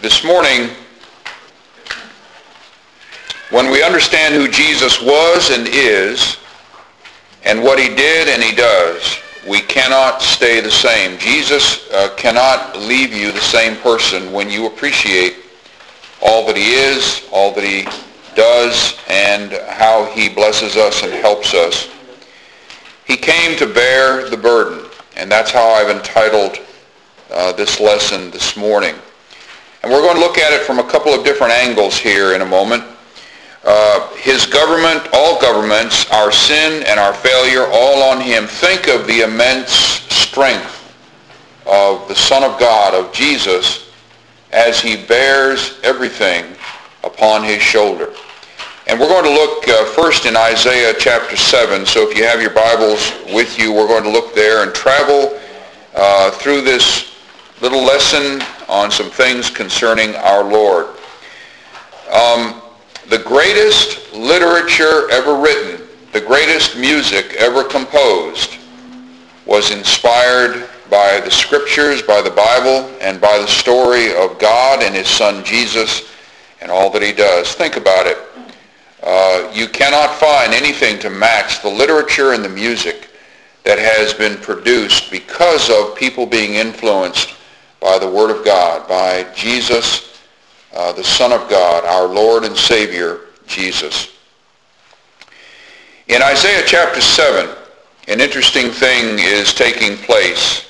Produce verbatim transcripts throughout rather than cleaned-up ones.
This morning, when we understand who Jesus was and is, and what he did and he does, we cannot stay the same. Jesus uh, cannot leave you the same person when you appreciate all that he is, all that he does, and how he blesses us and helps us. He came to bear the burden, and that's how I've entitled uh, this lesson this morning. And we're going to look at it from a couple of different angles here in a moment. Uh, his government, all governments, our sin and our failure, all on him. Think of the immense strength of the Son of God, of Jesus, as he bears everything upon his shoulder. And we're going to look uh, first in Isaiah chapter seven. So if you have your Bibles with you, we're going to look there and travel uh, through this little lesson on some things concerning our Lord. Um, the greatest literature ever written, the greatest music ever composed, was inspired by the Scriptures, by the Bible, and by the story of God and his Son Jesus and all that he does. Think about it. Uh, you cannot find anything to match the literature and the music that has been produced because of people being influenced by the Word of God, by Jesus, uh, the Son of God, our Lord and Savior, Jesus. In Isaiah chapter seven, an interesting thing is taking place.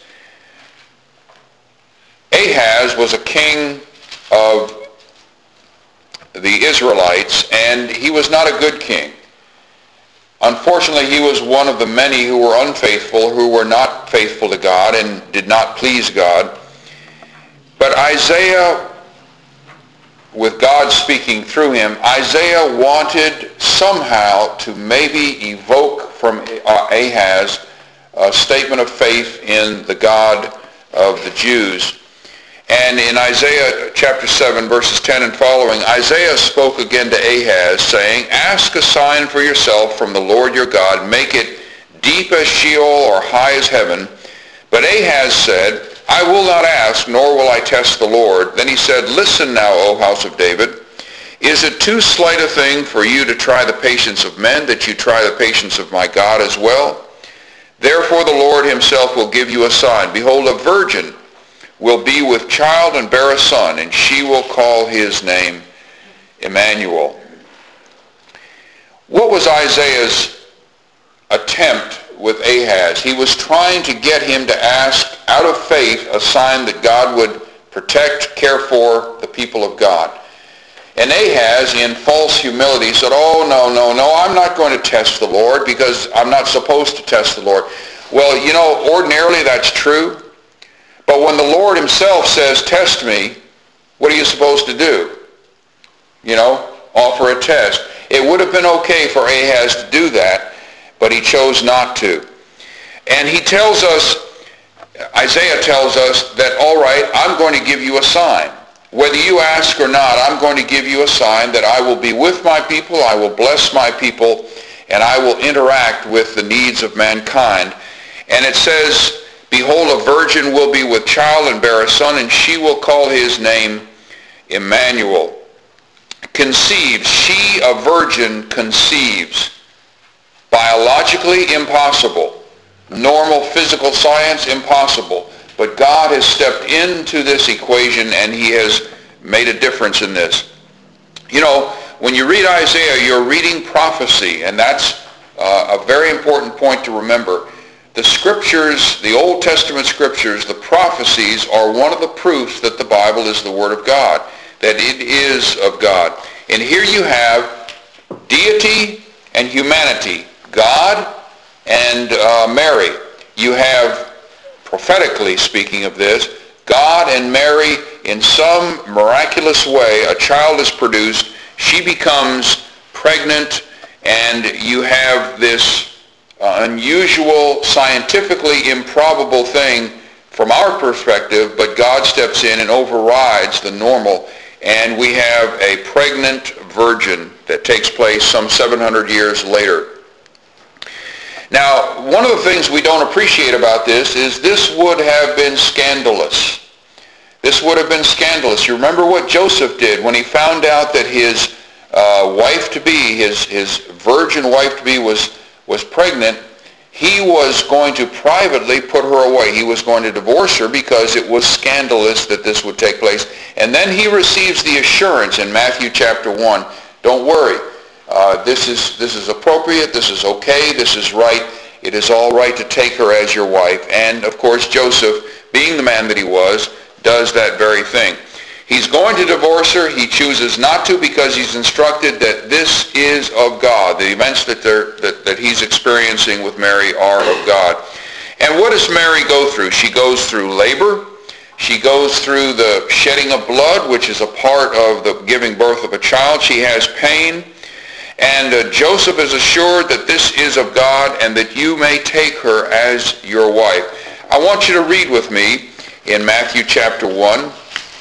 Ahaz was a king of the Israelites, and he was not a good king. Unfortunately, he was one of the many who were unfaithful, who were not faithful to God and did not please God. But Isaiah, with God speaking through him, Isaiah wanted somehow to maybe evoke from Ahaz a statement of faith in the God of the Jews. And in Isaiah chapter seven, verses ten and following, Isaiah spoke again to Ahaz, saying, "Ask a sign for yourself from the Lord your God. Make it deep as Sheol or high as heaven." But Ahaz said, "I will not ask, nor will I test the Lord." Then he said, "Listen now, O house of David. Is it too slight a thing for you to try the patience of men, that you try the patience of my God as well? Therefore the Lord himself will give you a sign. Behold, a virgin will be with child and bear a son, and she will call his name Emmanuel." What was Isaiah's attempt with Ahaz? He was trying to get him to ask, out of faith, a sign that God would protect, care for the people of God. And Ahaz, in false humility, said, "Oh, no, no, no, I'm not going to test the Lord because I'm not supposed to test the Lord." Well, you know, ordinarily that's true. But when the Lord himself says, "Test me," what are you supposed to do? You know, offer a test. It would have been okay for Ahaz to do that, but he chose not to. And he tells us, Isaiah tells us that, all right, I'm going to give you a sign. Whether you ask or not, I'm going to give you a sign that I will be with my people, I will bless my people, and I will interact with the needs of mankind. And it says, "Behold, a virgin will be with child and bear a son, and she will call his name Emmanuel." Conceives. She, a virgin, conceives. Biologically impossible. Normal physical science impossible. But God has stepped into this equation, and he has made a difference in this. You know, when you read Isaiah, you're reading prophecy, and that's uh, a very important point to remember. The scriptures, the Old Testament scriptures, the prophecies are one of the proofs that the Bible is the Word of God, that it is of God. And here you have deity and humanity, God and uh, Mary. You have, prophetically speaking of this, God and Mary, in some miraculous way, a child is produced, she becomes pregnant, and you have this Uh, unusual, scientifically improbable thing from our perspective, but God steps in and overrides the normal, and we have a pregnant virgin that takes place some seven hundred years later. Now, one of the things we don't appreciate about this is this would have been scandalous. This would have been scandalous. You remember what Joseph did when he found out that his uh, wife-to-be, his, his virgin wife-to-be was, was pregnant. He was going to privately put her away. He was going to divorce her because it was scandalous that this would take place. And then he receives the assurance in Matthew chapter one, don't worry, uh, this is, this is appropriate, this is okay, this is right. It is all right to take her as your wife. And of course Joseph, being the man that he was, does that very thing. He's going to divorce her. He chooses not to because he's instructed that this is of God. The events that, that, that he's experiencing with Mary are of God. And what does Mary go through? She goes through labor. She goes through the shedding of blood, which is a part of the giving birth of a child. She has pain. And uh, Joseph is assured that this is of God and that you may take her as your wife. I want you to read with me in Matthew chapter one.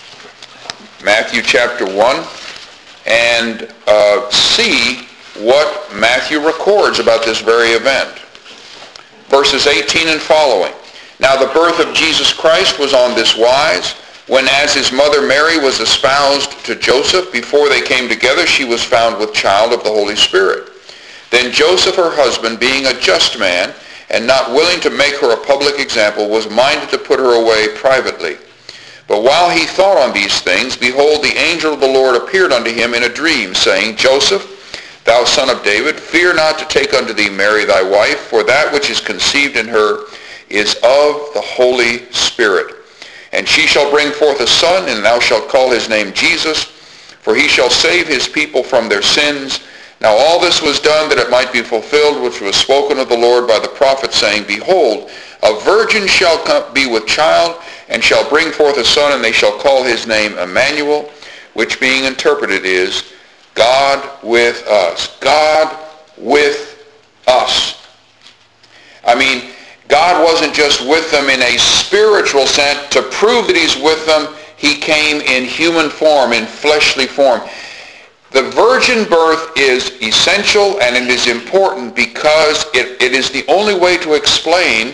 Matthew chapter one, and uh, see what Matthew records about this very event. Verses eighteen and following. Now the birth of Jesus Christ was on this wise, when as his mother Mary was espoused to Joseph, before they came together, she was found with child of the Holy Spirit. Then Joseph, her husband, being a just man, and not willing to make her a public example, was minded to put her away privately. But while he thought on these things, behold, the angel of the Lord appeared unto him in a dream, saying, Joseph, thou son of David, fear not to take unto thee Mary thy wife, for that which is conceived in her is of the Holy Spirit. And she shall bring forth a son, and thou shalt call his name Jesus, for he shall save his people from their sins. Now all this was done that it might be fulfilled, which was spoken of the Lord by the prophet, saying, Behold, a virgin shall come, be with child, and shall bring forth a son, and they shall call his name Emmanuel, which being interpreted is, God with us. God with us. I mean, God wasn't just with them in a spiritual sense. To prove that he's with them, he came in human form, in fleshly form. The virgin birth is essential and it is important because it, it is the only way to explain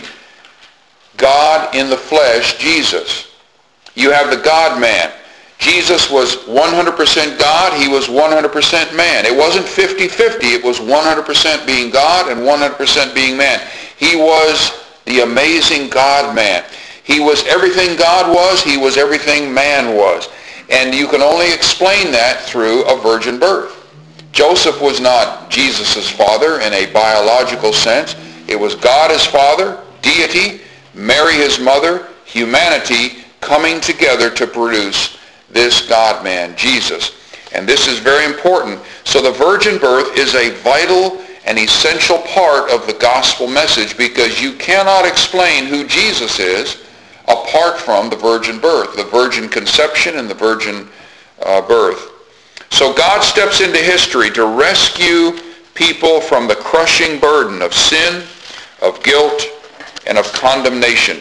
God in the flesh, Jesus. You have the God-man. Jesus was one hundred percent God. He was one hundred percent man. It wasn't fifty-fifty. It was one hundred percent being God and one hundred percent being man. He was the amazing God-man. He was everything God was. He was everything man was. And you can only explain that through a virgin birth. Joseph was not Jesus' father in a biological sense. It was God as father, deity, Mary his mother, humanity coming together to produce this God-man, Jesus. And this is very important. So the virgin birth is a vital and essential part of the gospel message because you cannot explain who Jesus is apart from the virgin birth, the virgin conception and the virgin uh, birth. So God steps into history to rescue people from the crushing burden of sin, of guilt, and of condemnation.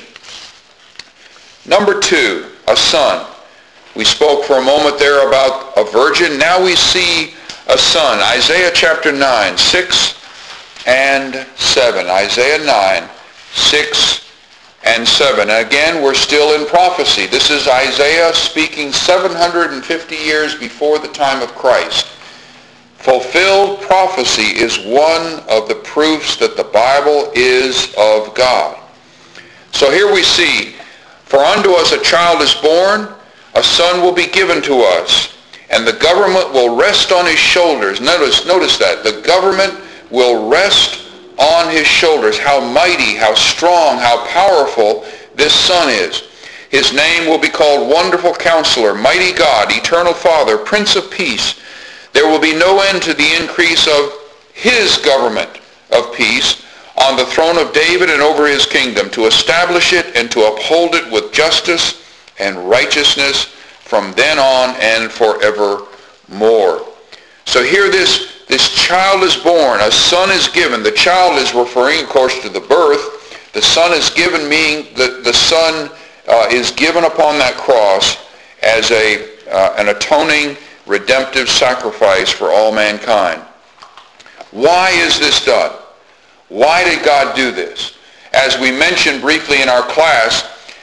Number two, a son. We spoke for a moment there about a virgin. Now we see a son. Isaiah chapter nine, six and seven. Isaiah nine, six and seven. Again, we're still in prophecy. This is Isaiah speaking seven hundred fifty years before the time of Christ. Fulfilled prophecy is one of the proofs that the Bible is of God. So here we see, for unto us a child is born, a son will be given to us, and the government will rest on his shoulders. Notice, notice that. The government will rest on his shoulders. How mighty, how strong, how powerful this son is. His name will be called Wonderful Counselor, Mighty God, Eternal Father, Prince of Peace. There will be no end to the increase of his government of peace on the throne of David and over his kingdom, to establish it and to uphold it with justice and righteousness from then on and forevermore. So here this This child is born, a son is given. The child is referring, of course, to the birth. The son is given, meaning that the son uh, is given upon that cross as a, uh, an atoning, redemptive sacrifice for all mankind. Why is this done? Why did God do this? As we mentioned briefly in our class,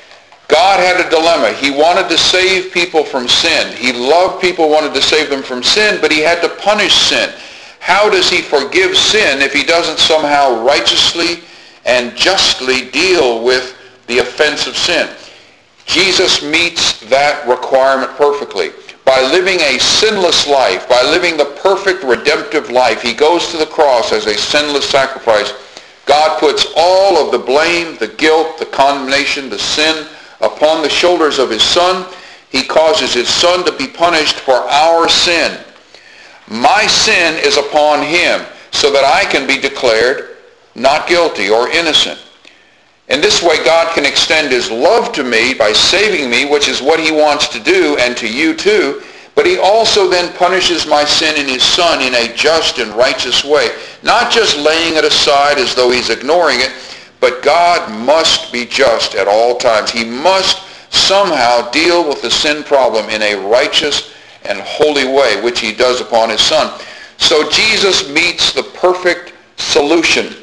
God had a dilemma. He wanted to save people from sin. He loved people, wanted to save them from sin, but he had to punish sin. How does he forgive sin if he doesn't somehow righteously and justly deal with the offense of sin? Jesus meets that requirement perfectly. By living a sinless life, by living the perfect redemptive life, he goes to the cross as a sinless sacrifice. God puts all of the blame, the guilt, the condemnation, the sin upon the shoulders of his Son. He causes his Son to be punished for our sin. My sin is upon him so that I can be declared not guilty or innocent. In this way, God can extend his love to me by saving me, which is what he wants to do, and to you too. But he also then punishes my sin in his Son in a just and righteous way. Not just laying it aside as though he's ignoring it, but God must be just at all times. He must somehow deal with the sin problem in a righteous and holy way, which he does upon his Son. So Jesus meets the perfect solution.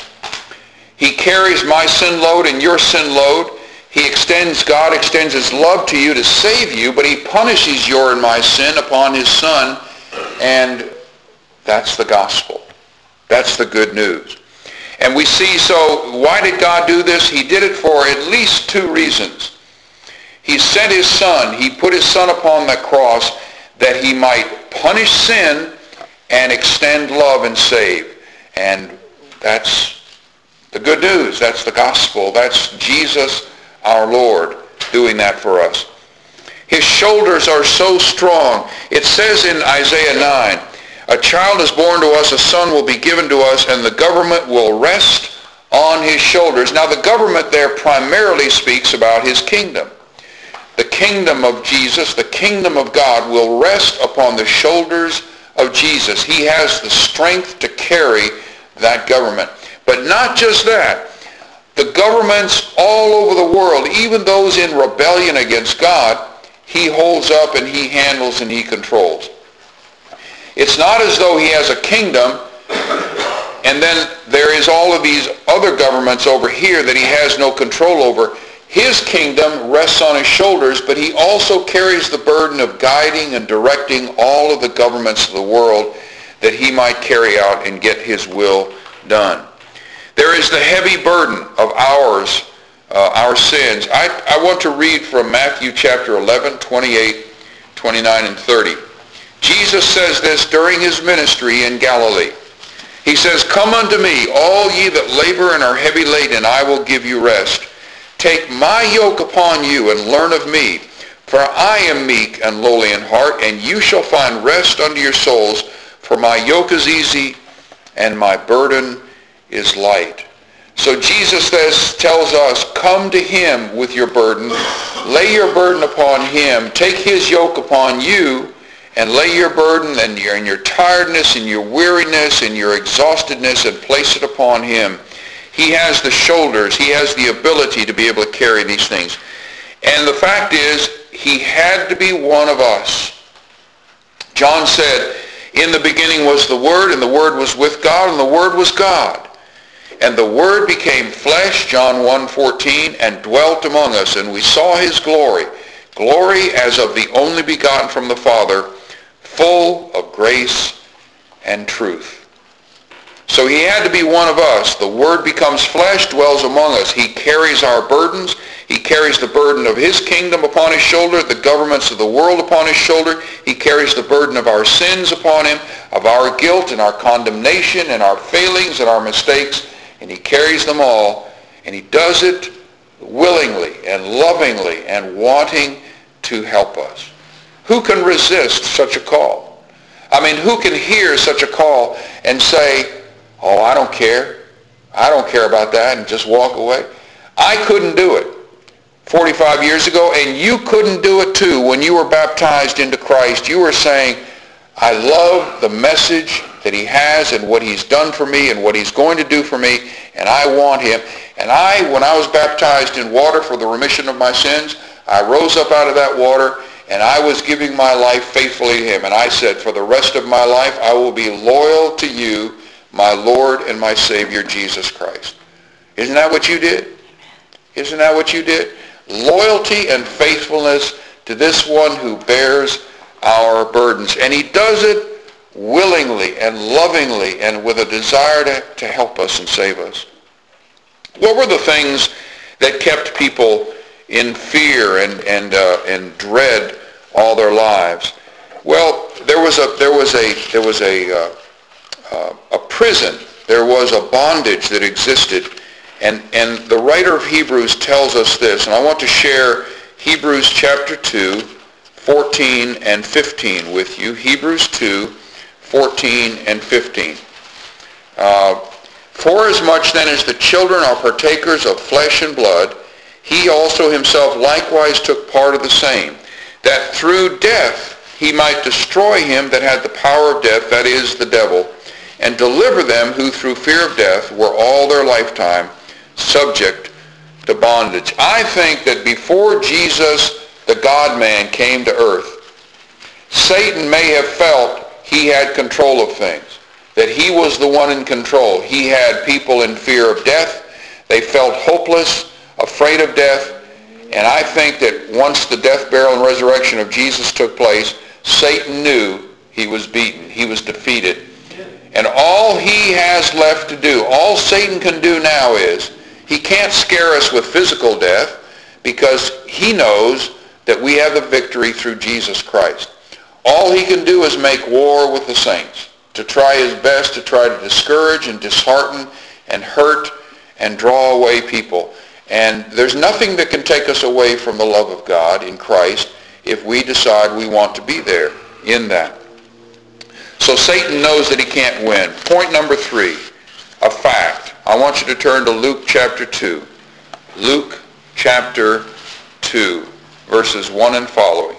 He carries my sin load and your sin load. He extends, God extends his love to you to save you, but he punishes your and my sin upon his Son, and that's the gospel. That's the good news. And we see, so why did God do this? He did it for at least two reasons. He sent his Son. He put his Son upon the cross that he might punish sin and extend love and save. And that's the good news. That's the gospel. That's Jesus our Lord doing that for us. His shoulders are so strong. It says in Isaiah nine, a child is born to us, a son will be given to us, and the government will rest on his shoulders. Now the government there primarily speaks about his kingdom. The kingdom of Jesus, the kingdom of God, will rest upon the shoulders of Jesus. He has the strength to carry that government. But not just that. The governments all over the world, even those in rebellion against God, he holds up and he handles and he controls. It's not as though he has a kingdom and then there is all of these other governments over here that he has no control over. His kingdom rests on his shoulders, but he also carries the burden of guiding and directing all of the governments of the world that he might carry out and get his will done. There is the heavy burden of ours, uh, our sins. I, I want to read from Matthew chapter eleven, twenty-eight, twenty-nine, and thirty. Jesus says this during his ministry in Galilee. He says, come unto me, all ye that labor and are heavy laden, I will give you rest. Take my yoke upon you and learn of me, for I am meek and lowly in heart, and you shall find rest unto your souls, for my yoke is easy and my burden is light. So Jesus says, tells us, come to him with your burden, lay your burden upon him, take his yoke upon you, and lay your burden and your, and your tiredness and your weariness and your exhaustedness and place it upon him. He has the shoulders, he has the ability to be able to carry these things. And the fact is, he had to be one of us. John said, in the beginning was the Word, and the Word was with God, and the Word was God. And the Word became flesh, John one fourteen, and dwelt among us, and we saw his glory, glory as of the only begotten from the Father, full of grace and truth. So he had to be one of us. The Word becomes flesh, dwells among us. He carries our burdens. He carries the burden of his kingdom upon his shoulder, the governments of the world upon his shoulder. He carries the burden of our sins upon him, of our guilt and our condemnation and our failings and our mistakes. And he carries them all. And he does it willingly and lovingly and wanting to help us. Who can resist such a call? I mean, who can hear such a call and say, oh, I don't care. I don't care about that, and just walk away? I couldn't do it forty-five years ago, and you couldn't do it too. When you were baptized into Christ, you were saying, I love the message that he has and what he's done for me and what he's going to do for me, and I want him. And I, when I was baptized in water for the remission of my sins, I rose up out of that water, and I was giving my life faithfully to him. And I said, for the rest of my life, I will be loyal to you, my Lord and my Savior, Jesus Christ. Isn't that what you did? Isn't that what you did? loyalty and faithfulness to this one who bears our burdens. And he does it willingly and lovingly and with a desire to, to help us and save us. What were the things that kept people in fear and, and, uh, and dread all their lives? Well, there was a, there was a, there was a, uh, uh, a prison. There was a bondage that existed. And, and the writer of Hebrews tells us this, and I want to share Hebrews chapter two, fourteen and fifteen with you. Hebrews two, fourteen and fifteen. Uh, Forasmuch then as the children are partakers of flesh and blood, he also himself likewise took part of the same, that through death he might destroy him that had the power of death, that is, the devil, and deliver them who through fear of death were all their lifetime subject to bondage. I think that before Jesus, the God-man, came to earth, Satan may have felt he had control of things, that he was the one in control. He had people in fear of death. They felt hopeless, afraid of death. And I think that once the death, burial, and resurrection of Jesus took place, Satan knew he was beaten. He was defeated. And all he has left to do, all Satan can do now is, he can't scare us with physical death because he knows that we have the victory through Jesus Christ. All he can do is make war with the saints, to try his best to try to discourage and dishearten and hurt and draw away people. And there's nothing that can take us away from the love of God in Christ if we decide we want to be there in that. So Satan knows that he can't win. Point number three, a fact. I want you to turn to Luke chapter two. Luke chapter two, verses one and following.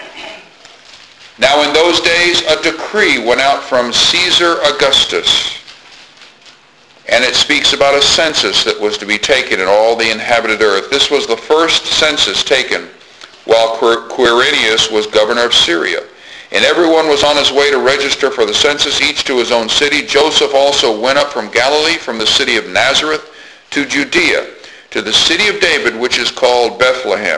Now in those days a decree went out from Caesar Augustus, and it speaks about a census that was to be taken in all the inhabited earth. This was the first census taken while Quirinius was governor of Syria. And everyone was on his way to register for the census, each to his own city. Joseph also went up from Galilee, from the city of Nazareth, to Judea, to the city of David, which is called Bethlehem.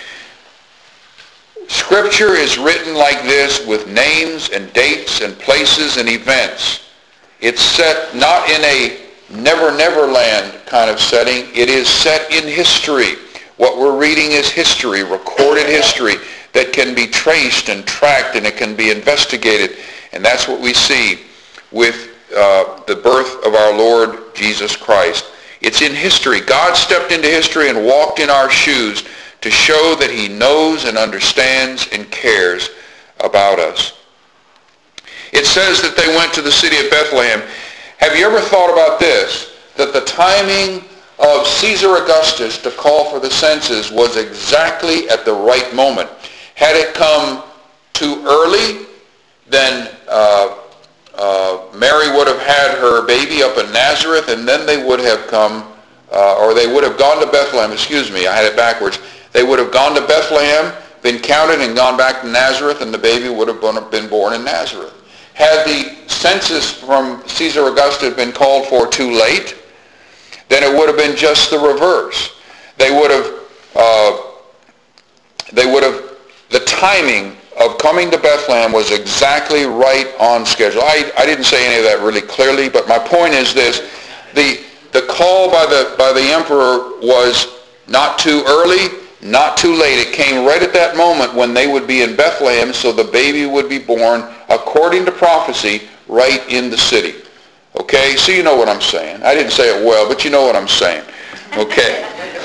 Scripture is written like this, with names and dates and places and events. It's set not in a never, never land kind of setting. It is set in history. What we're reading is history, recorded history, that can be traced and tracked, and it can be investigated. And that's what we see with uh, the birth of our Lord Jesus Christ. It's in history. God stepped into history and walked in our shoes to show that he knows and understands and cares about us. It says that they went to the city of Bethlehem. Have you ever thought about this? That the timing of Caesar Augustus to call for the census was exactly at the right moment. Had it come too early, then uh, uh, Mary would have had her baby up in Nazareth, and then they would have come, uh, or they would have gone to Bethlehem, excuse me, I had it backwards. They would have gone to Bethlehem, been counted, and gone back to Nazareth, and the baby would have been born in Nazareth. Had the census from Caesar Augustus been called for too late, then it would have been just the reverse. They would have, uh, they would have, the timing of coming to Bethlehem was exactly right on schedule. I, I didn't say any of that really clearly, but my point is this. The, the call by the, by the emperor was not too early, not too late. It came right at that moment when they would be in Bethlehem, so the baby would be born, according to prophecy, right in the city. Okay? So you know what I'm saying. I didn't say it well, but you know what I'm saying. Okay?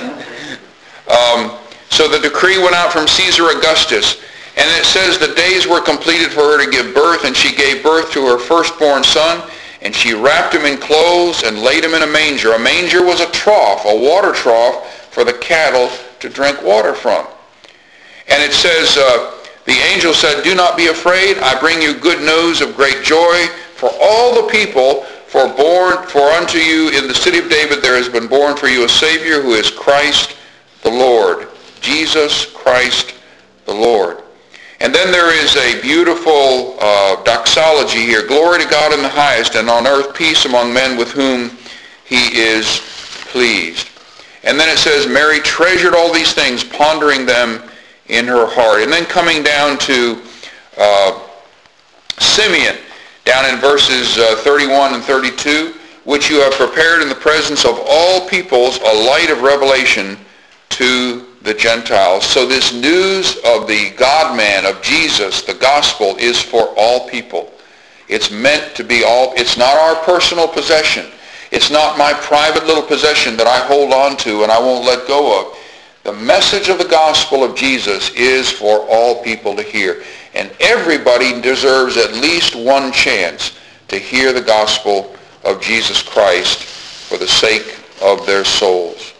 Um, so the decree went out from Caesar Augustus, and it says the days were completed for her to give birth, and she gave birth to her firstborn son, and she wrapped him in clothes and laid him in a manger. A manger was a trough, a water trough for the cattle to drink water from. And it says, uh, the angel said, "Do not be afraid. I bring you good news of great joy for all the people. For born, for unto you in the city of David there has been born for you a Savior, who is Christ the Lord." Jesus Christ the Lord. And then there is a beautiful uh, doxology here. "Glory to God in the highest, and on earth peace among men with whom he is pleased." And then it says, Mary treasured all these things, pondering them in her heart. And then coming down to uh, Simeon, down in verses uh, thirty-one and thirty-two, which you have prepared in the presence of all peoples a light of revelation to the Gentiles. So this news of the God-man, of Jesus, the gospel, is for all people. It's meant to be all, it's not our personal possession. It's not my private little possession that I hold on to and I won't let go of. The message of the gospel of Jesus is for all people to hear. And everybody deserves at least one chance to hear the gospel of Jesus Christ for the sake of their souls.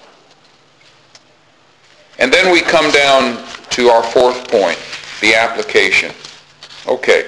And then we come down to our fourth point, the application. Okay.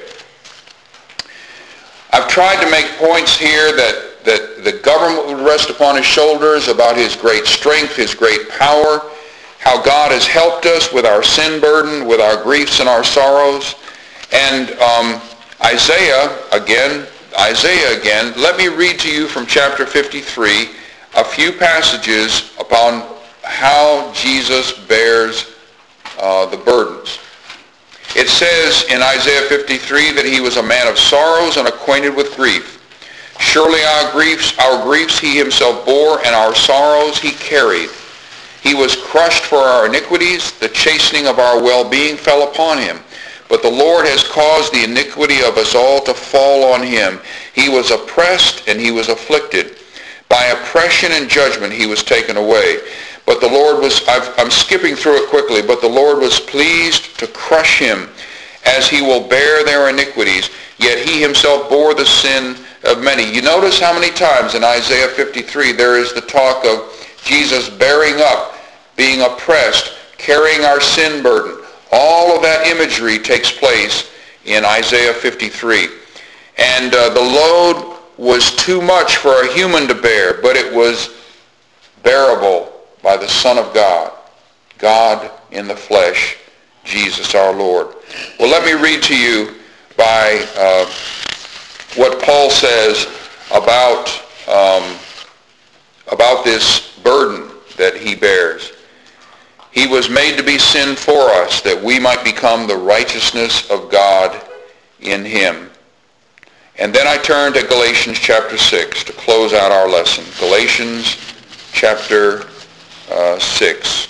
I've tried to make points here that, that the government would rest upon his shoulders, about his great strength, his great power, how God has helped us with our sin burden, with our griefs and our sorrows. And um, Isaiah, again, Isaiah again, let me read to you from chapter fifty-three a few passages upon how Jesus bears uh, the burdens. It says in Isaiah fifty-three that he was a man of sorrows and acquainted with grief. Surely our griefs, our griefs he himself bore, and our sorrows he carried. He was crushed for our iniquities. The chastening of our well-being fell upon him. But the Lord has caused the iniquity of us all to fall on him. He was oppressed and he was afflicted. By oppression and judgment he was taken away. But the Lord was, I've, I'm skipping through it quickly, but the Lord was pleased to crush him, as he will bear their iniquities. Yet he himself bore the sin of many. You notice how many times in Isaiah fifty-three there is the talk of Jesus bearing up, being oppressed, carrying our sin burden. All of that imagery takes place in Isaiah fifty-three. And uh, the load was too much for a human to bear, but it was bearable by the Son of God, God in the flesh, Jesus our Lord. Well, let me read to you by uh, what Paul says about, um, about this burden that he bears. He was made to be sin for us, that we might become the righteousness of God in him. And then I turn to Galatians chapter six to close out our lesson. Galatians chapter uh, six.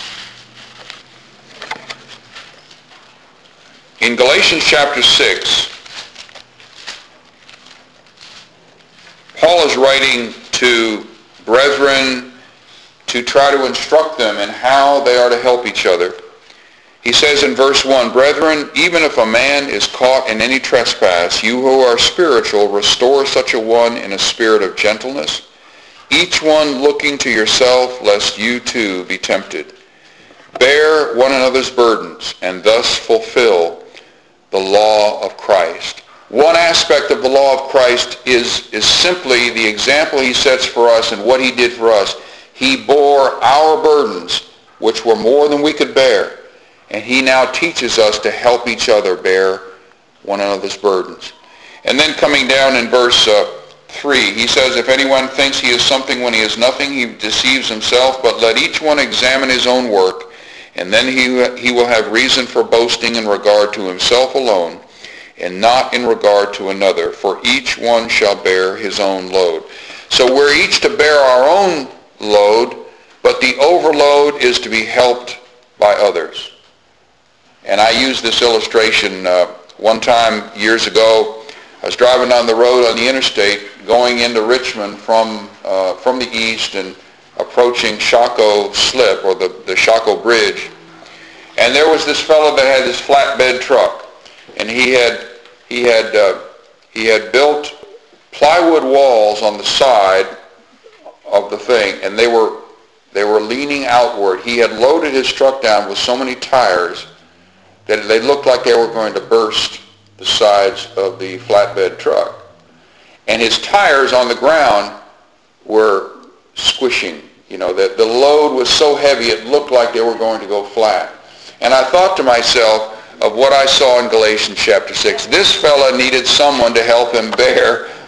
In Galatians chapter six, Paul is writing to brethren to try to instruct them in how they are to help each other. He says in verse one, Brethren, even if a man is caught in any trespass, you who are spiritual, restore such a one in a spirit of gentleness, each one looking to yourself, lest you too be tempted. Bear one another's burdens, and thus fulfill the law of Christ. One aspect of the law of Christ is, is simply the example he sets for us and what he did for us. He bore our burdens, which were more than we could bear. And he now teaches us to help each other bear one another's burdens. And then coming down in verse uh, three, he says, If anyone thinks he is something when he is nothing, he deceives himself. But let each one examine his own work, and then he, he will have reason for boasting in regard to himself alone, and not in regard to another. For each one shall bear his own load. So we're each to bear our own load, but the overload is to be helped by others. And I used this illustration uh, one time years ago. I was driving down the road on the interstate going into Richmond from uh, from the east and approaching Shockoe Slip, or the, the Shockoe Bridge. And there was this fellow that had this flatbed truck. And he had he had uh, he had built plywood walls on the side of the thing, and they were they were leaning outward. He had loaded his truck down with so many tires that they looked like they were going to burst the sides of the flatbed truck. And his tires on the ground were squishing. You know, that the load was so heavy it looked like they were going to go flat. And I thought to myself of what I saw in Galatians chapter six. This fella needed someone to help him bear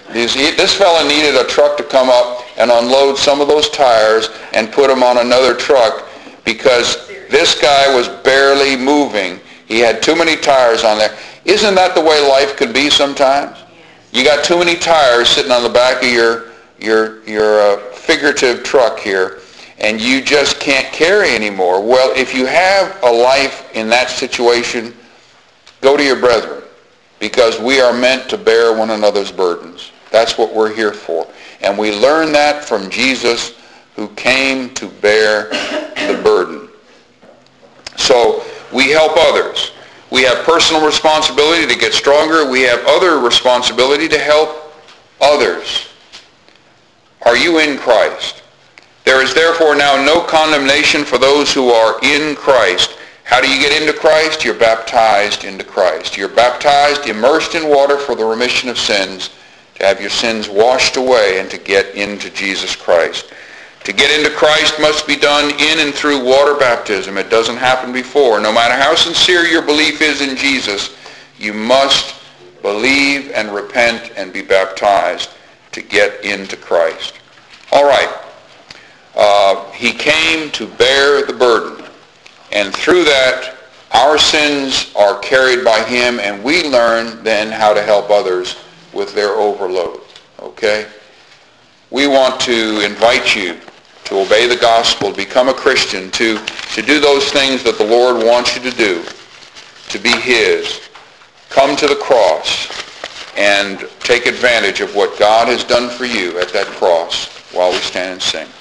This, this fella needed a truck to come up and unload some of those tires and put them on another truck because this guy was barely moving. He had too many tires on there. Isn't that the way life could be sometimes? You got too many tires sitting on the back of your your your uh, figurative truck here, and you just can't carry anymore. Well, if you have a life in that situation, go to your brethren, because we are meant to bear one another's burdens. That's what we're here for. And we learn that from Jesus, who came to bear the burden. So we help others. We have personal responsibility to get stronger. We have other responsibility to help others. Are you in Christ? There is therefore now no condemnation for those who are in Christ. How do you get into Christ? You're baptized into Christ. You're baptized, immersed in water for the remission of sins, to have your sins washed away and to get into Jesus Christ. To get into Christ must be done in and through water baptism. It doesn't happen before. No matter how sincere your belief is in Jesus, you must believe and repent and be baptized to get into Christ. All right. Uh, he came to bear the burden. And through that, our sins are carried by him, and we learn then how to help others with their overload. Okay? We want to invite you to obey the gospel, to become a Christian, to, to do those things that the Lord wants you to do, to be his. Come to the cross and take advantage of what God has done for you at that cross while we stand and sing.